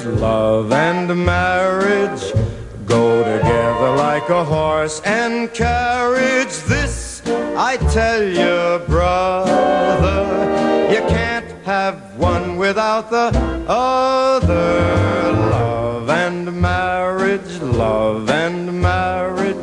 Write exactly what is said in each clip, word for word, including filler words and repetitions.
love and marriage go together like a horse and carriage. This I tell you, brother, you can't have one without the other. Love and marriage, love and marriage.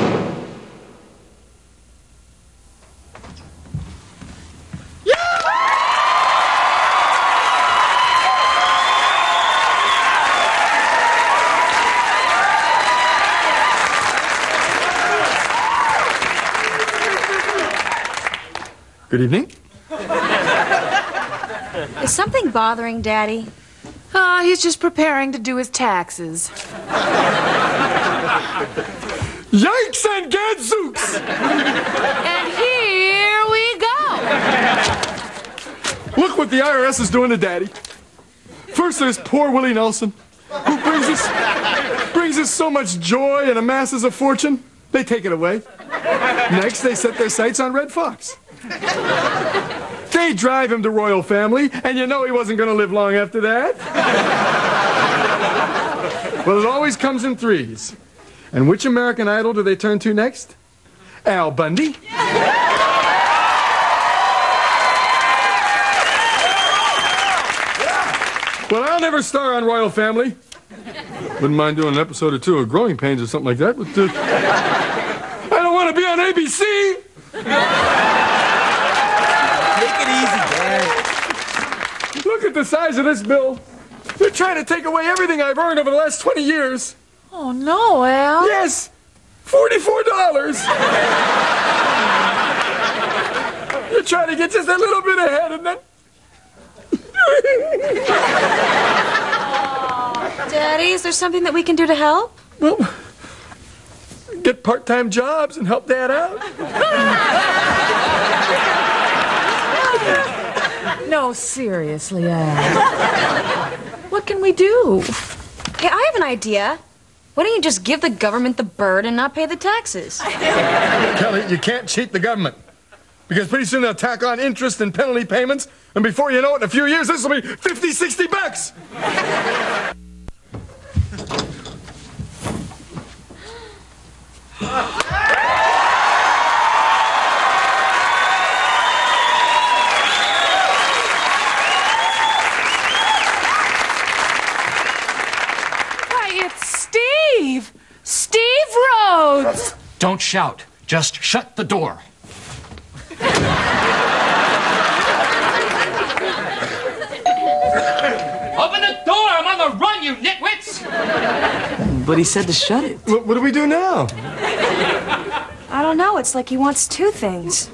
Good evening. Is something bothering Daddy? Oh, he's just preparing to do his taxes. Yikes and gadzooks! And here we go. Look what the I R S is doing to Daddy. First, there's poor Willie Nelson, who brings us, brings us so much joy and amasses a fortune. They take it away. Next, they set their sights on Red Fox. They drive him to Royal Family, and you know he wasn't going to live long after that. Well, it always comes in threes. And which American Idol do they turn to next? Al Bundy. Well, I'll never star on Royal Family. Wouldn't mind doing an episode or two of Growing Pains or something like that, but uh, I don't want to be on A B C. Take it easy, Dad. Look at the size of this bill. They're trying to take away everything I've earned over the last twenty years. Oh, no, Al. Yes, forty-four dollars. You're trying to get just a little bit ahead, and then... Daddy, is there something that we can do to help? Well, get part-time jobs and help Dad out. No, seriously, Al. What can we do? Hey, I have an idea. Why don't you just give the government the bird and not pay the taxes? Kelly, you can't cheat the government. Because pretty soon they'll tack on interest and penalty payments, and before you know it, in a few years, this will be fifty, sixty bucks. Why, it's Steve! Steve Rhodes! Don't shout. Just shut the door. Open the door! I'm on the run, you nitwits! But he said to shut it. What, what do we do now? I don't know. It's like he wants two things.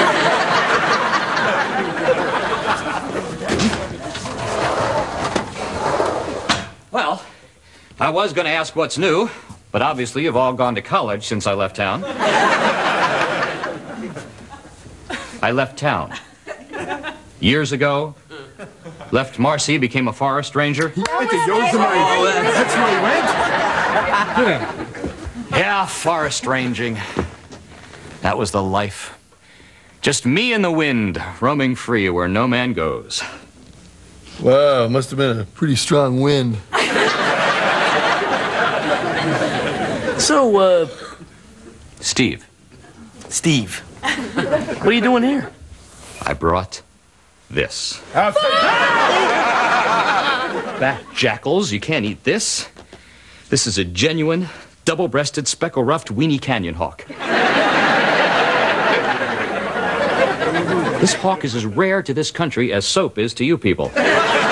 Well, I was going to ask what's new, but obviously you've all gone to college since I left town. I left town. Years ago. Left Marcy, became a forest ranger. He went to Yosemite. That's where he went? Yeah. Yeah, forest ranging. That was the life. Just me and the wind, roaming free where no man goes. Wow, must have been a pretty strong wind. So, uh, Steve, Steve, what are you doing here? I brought this. Back jackals, you can't eat this. This is a genuine, double-breasted, speckle-ruffed weenie canyon hawk. This hawk is as rare to this country as soap is to you people. They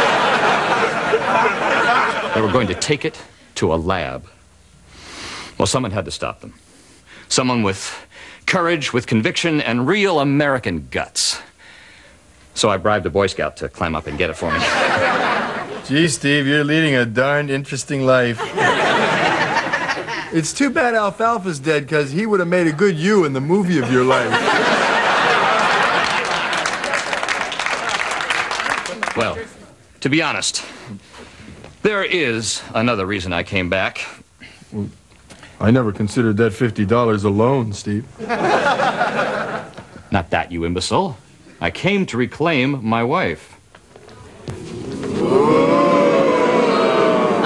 were going to take it to a lab. Well, someone had to stop them. Someone with courage, with conviction, and real American guts. So I bribed a Boy Scout to climb up and get it for me. Gee, Steve, you're leading a darned interesting life. It's too bad Alfalfa's dead, because he would have made a good you in the movie of your life. Well, to be honest, there is another reason I came back. I never considered that fifty dollars a loan, Steve. Not that, you imbecile. I came to reclaim my wife.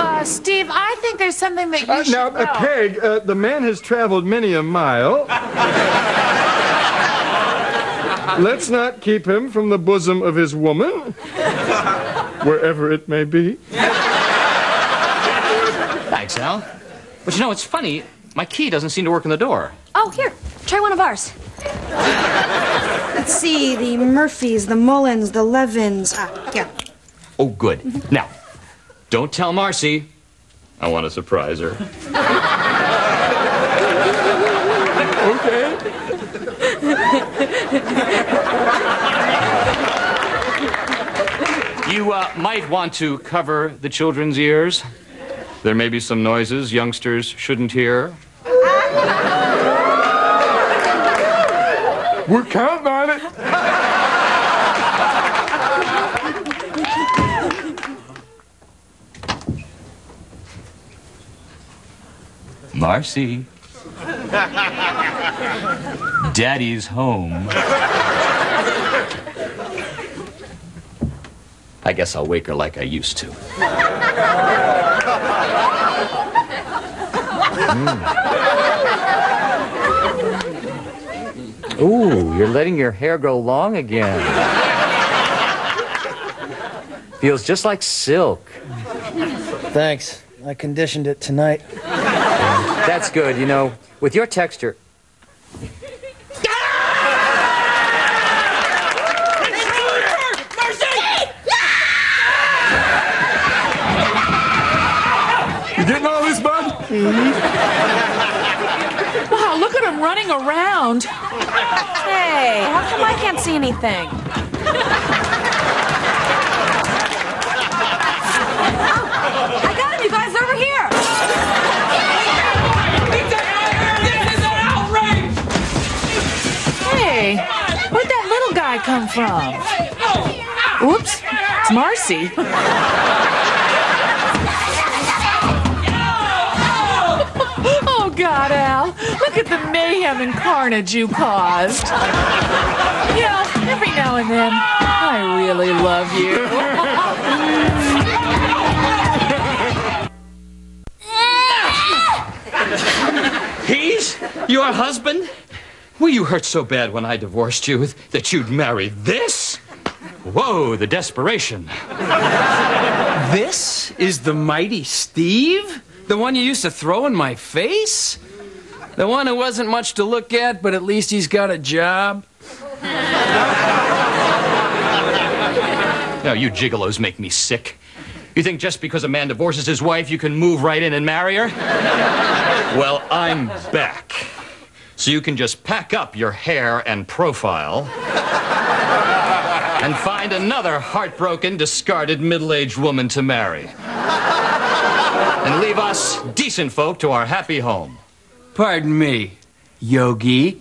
something that you Uh, should now, know. uh, Peg, uh, the man has traveled many a mile. Let's not keep him from the bosom of his woman, wherever it may be. Thanks, Al. But you know, it's funny. My key doesn't seem to work in the door. Oh, here. Try one of ours. Let's see, the Murphys, the Mullins, the Levins. Ah, here. Oh, good. Now, don't tell Marcy. I want to surprise her. Okay. You uh, might want to cover the children's ears. There may be some noises youngsters shouldn't hear. We're counting on it. Marcy. Daddy's home. I guess I'll wake her like I used to. Mm. Ooh, you're letting your hair grow long again. Feels just like silk. Thanks. I conditioned it tonight. That's good, you know, with your texture. You getting all this, bud? Wow, look at him running around. Hey, how come I can't see anything? I got him, you guys, over here. Hey, where'd that little guy come from? Oops, it's Marcy. Oh, God, Al, look at the mayhem and carnage you caused. You know, every now and then, I really love you. He's your husband? Were you hurt so bad when I divorced you that you'd marry this? Whoa, the desperation. This is the mighty Steve? The one you used to throw in my face? The one who wasn't much to look at, but at least he's got a job? No, you gigolos make me sick. You think just because a man divorces his wife, you can move right in and marry her? Well, I'm back. So you can just pack up your hair and profile and find another heartbroken, discarded, middle-aged woman to marry. And leave us decent folk to our happy home. Pardon me, Yogi.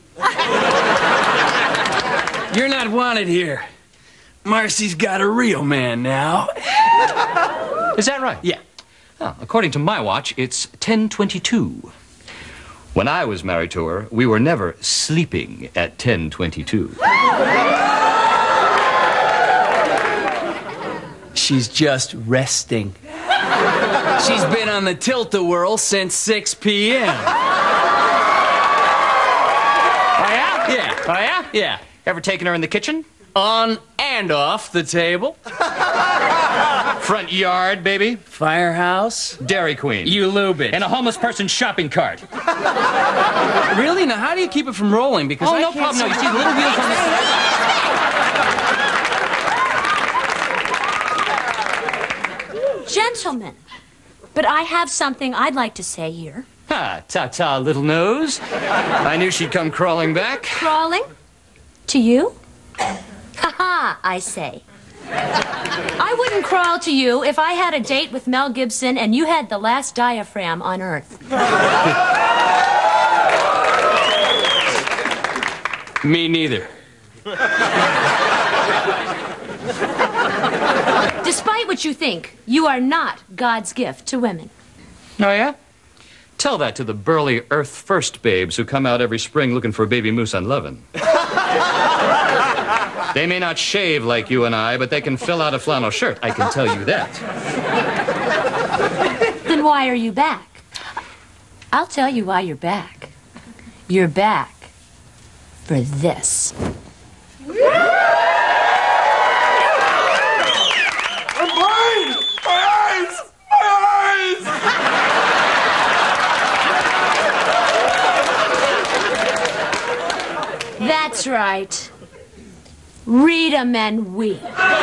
You're not wanted here. Marcy's got a real man now. Is that right? Yeah. Oh, according to my watch, it's ten twenty-two. When I was married to her, we were never sleeping at ten twenty-two. She's just resting. She's been on the tilt-a-whirl since six p m Oh, yeah? Yeah. Oh, yeah? Yeah. Ever taken her in the kitchen? On and off the table. Front yard, baby? Firehouse. Dairy Queen. You lube it. In a homeless person's shopping cart. Really? Now, how do you keep it from rolling? Because Oh, I no can't problem. No, see- you see the little wheels on the... Gentlemen, but I have something I'd like to say here. Ha, ta-ta, little nose. I knew she'd come crawling back. Crawling? To you? Ha-ha, I say. I wouldn't crawl to you if I had a date with Mel Gibson and you had the last diaphragm on Earth. Me neither. Despite what you think, you are not God's gift to women. Oh, yeah? Tell that to the burly Earth First babes who come out every spring looking for baby moose on lovin'. They may not shave like you and I, but they can fill out a flannel shirt. I can tell you that. Then why are you back? I'll tell you why you're back. You're back for this. I'm blind! My eyes! My eyes! That's right. Read 'em and weep.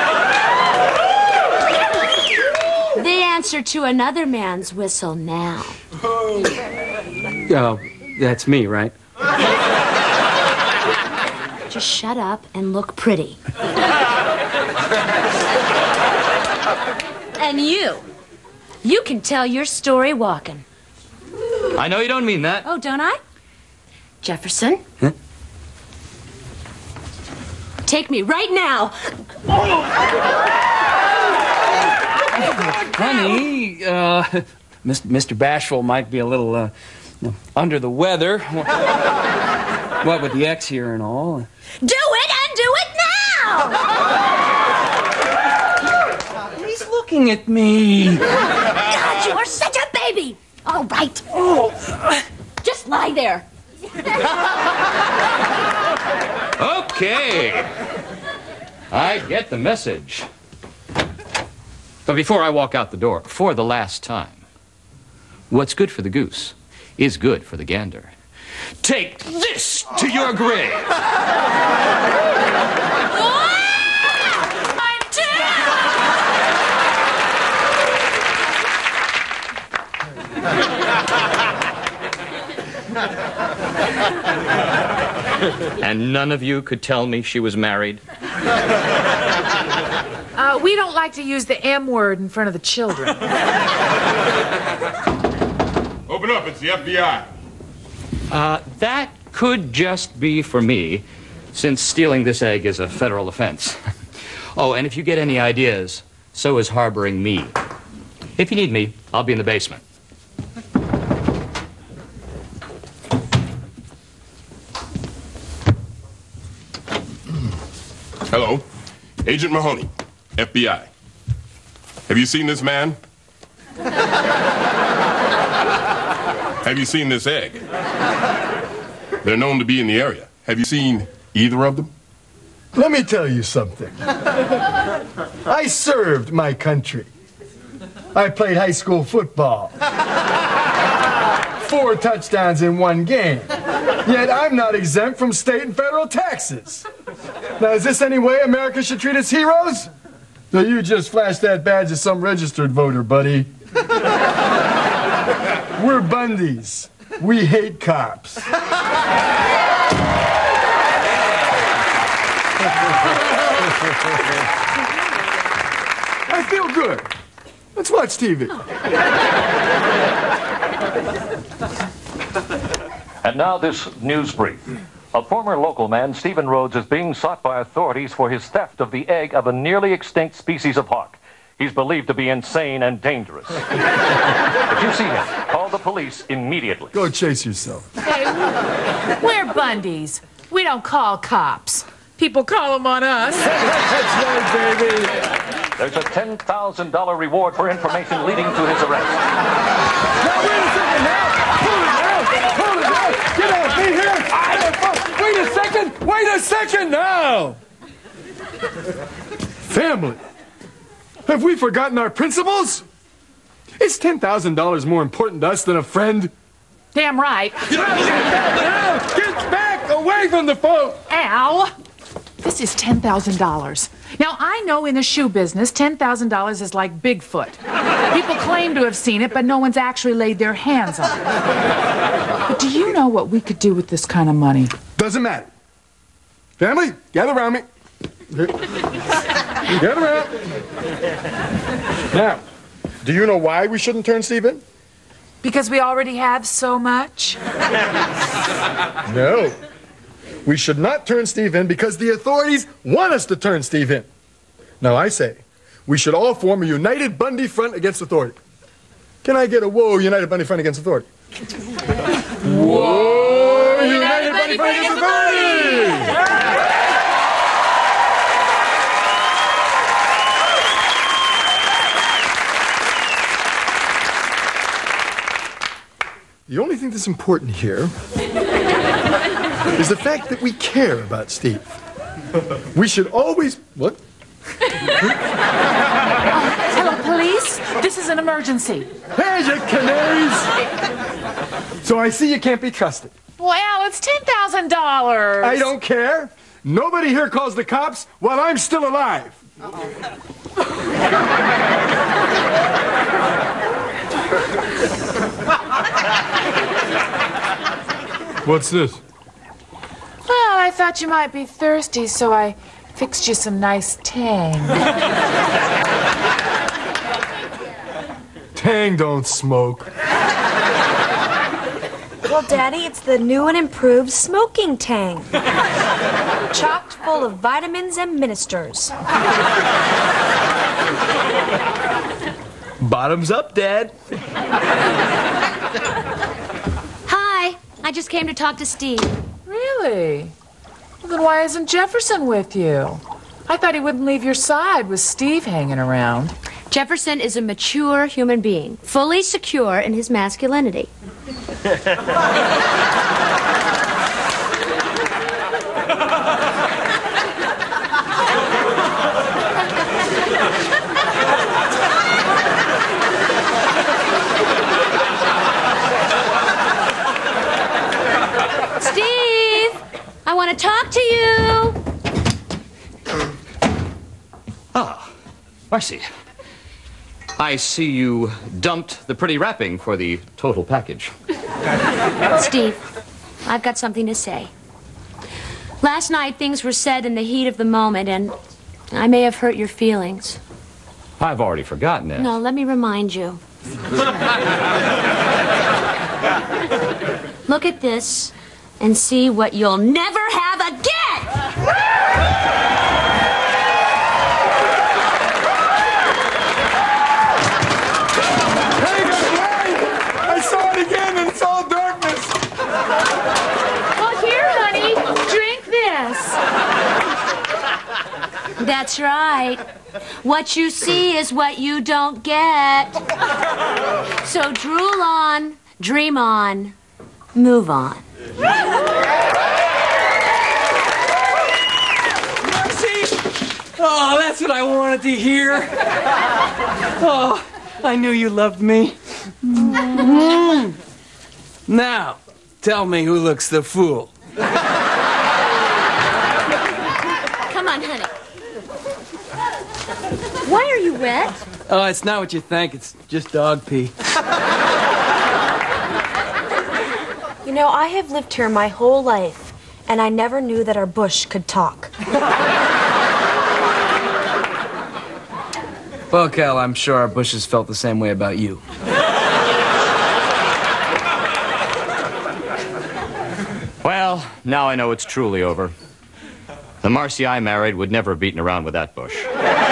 The answer to another man's whistle now. Oh, that's me, right? Just shut up and look pretty. And you. You can tell your story walking. I know you don't mean that. Oh, don't I? Jefferson? Huh? Take me right now. Honey, uh, Mister Bashful might be a little, uh, under the weather. What with the X here and all. Do it and do it now! He's looking at me. God, you are such a baby! All right. Oh. Just lie there. Okay. I get the message. But before I walk out the door, for the last time, what's good for the goose is good for the gander. Take this to your grave. And none of you could tell me she was married? Uh, we don't like to use the M word in front of the children. Open up, it's the F B I. Uh, that could just be for me, since stealing this egg is a federal offense. Oh, and if you get any ideas, so is harboring me. If you need me, I'll be in the basement. Hello, Agent Mahoney, F B I. Have you seen this man? Have you seen this egg? They're known to be in the area. Have you seen either of them? Let me tell you something. I served my country. I played high school football. Four touchdowns in one game. Yet I'm not exempt from state and federal taxes. Now, is this any way America should treat its heroes? No, you just flashed that badge as some registered voter, buddy. We're Bundys. We hate cops. I feel good. Let's watch T V. And now this news brief. A former local man, Stephen Rhodes, is being sought by authorities for his theft of the egg of a nearly extinct species of hawk. He's believed to be insane and dangerous. If you see him, call the police immediately. Go chase yourself. Hey, we're Bundys. We don't call cops. People call them on us. That's right, baby. There's a ten thousand dollars reward for information leading to his arrest. Now, wait a second, now! Hold it now! Hold it now! Get off me here! Wait a second! Wait a second now! Family. Have we forgotten our principles? Is ten thousand dollars more important to us than a friend? Damn right. Get back! Get back! Away from the phone! Al, this is ten thousand dollars. Now, I know in the shoe business, ten thousand dollars is like Bigfoot. People claim to have seen it, but no one's actually laid their hands on it. But do you know what we could do with this kind of money? Doesn't matter. Family, gather around me. Gather around. Now, do you know why we shouldn't turn Steve in? Because we already have so much? No. We should not turn Steve in because the authorities want us to turn Steve in. Now, I say, we should all form a united Bundy front against authority. Can I get a whoa, united Bundy front against authority? Whoa, united, united Bundy front against authority! the only thing that's important here is the fact that we care about Steve. We should always... What? Hello, police. This is an emergency. Hey, you canaries! So I see you can't be trusted. Well, it's ten thousand dollars. I don't care. Nobody here calls the cops while I'm still alive. What's this? Well, I thought you might be thirsty, so I fixed you some nice Tang. Tang don't smoke. Well, Daddy, it's the new and improved smoking Tang. Chocked full of vitamins and ministers. Bottoms up, Dad. Hi, I just came to talk to Steve. Really? Well, then why isn't Jefferson with you? I thought he wouldn't leave your side with Steve hanging around. Jefferson is a mature human being, fully secure in his masculinity. Steve, I want to talk to you. Ah, Marcy. I see you dumped the pretty wrapping for the total package. Steve, I've got something to say. Last night, things were said in the heat of the moment, and I may have hurt your feelings. I've already forgotten it. No, let me remind you. Look at this and see what you'll never have again! I saw it again and it's all darkness. Well, here, honey, drink this. That's right. What you see is what you don't get. So drool on, dream on, move on. Marcy! Oh, that's what I wanted to hear. Oh, I knew you loved me. Mm-hmm. Now, tell me who looks the fool. Come on, honey. Why are you wet? Oh, it's not what you think. It's just dog pee. You know, I have lived here my whole life, and I never knew that our bush could talk. Well, Cal, I'm sure our bushes felt the same way about you. Well, now I know it's truly over. The Marcy I married would never have beaten around with that bush.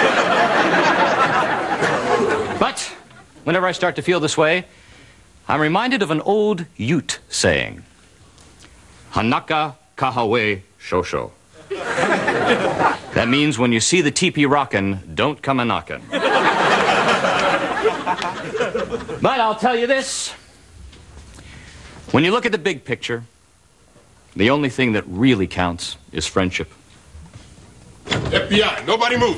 But whenever I start to feel this way, I'm reminded of an old Ute saying, Hanaka kahawe shosho. That means when you see the teepee rockin', don't come a knockin'. But I'll tell you this. When you look at the big picture, the only thing that really counts is friendship. F B I, nobody move.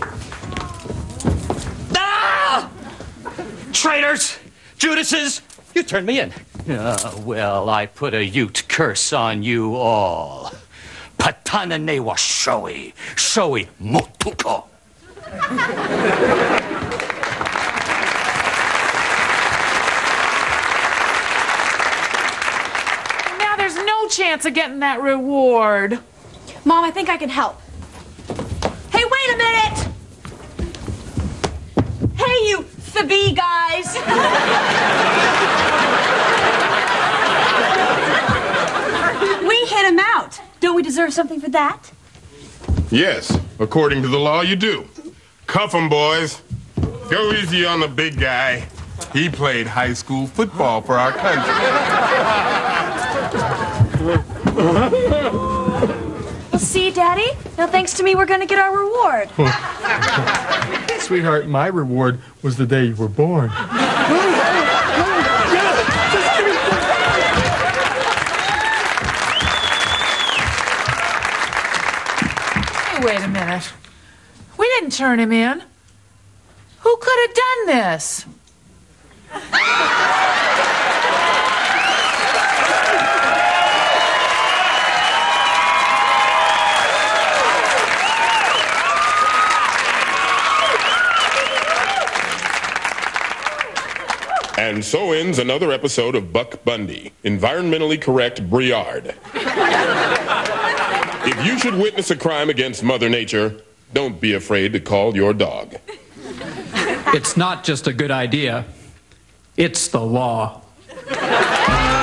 Ah! Traitors! Judases! You turned me in. Uh, well, I put a Ute curse on you all. Patana newa shoi, shoi motuko. Now there's no chance of getting that reward. Mom, I think I can help. Hey, wait a minute! Hey, you Phoebe guys! We hit him out. Don't we deserve something for that? Yes, according to the law, you do. Cuff 'em, boys. Go easy on the big guy. He played high school football for our country. Well, see, Daddy? Now, thanks to me, we're gonna get our reward. Sweetheart, my reward was the day you were born. turn him in. Who could have done this? And so ends another episode of Buck Bundy, environmentally correct Briard. If you should witness a crime against Mother Nature, don't be afraid to call your dog. It's not just a good idea, it's the law.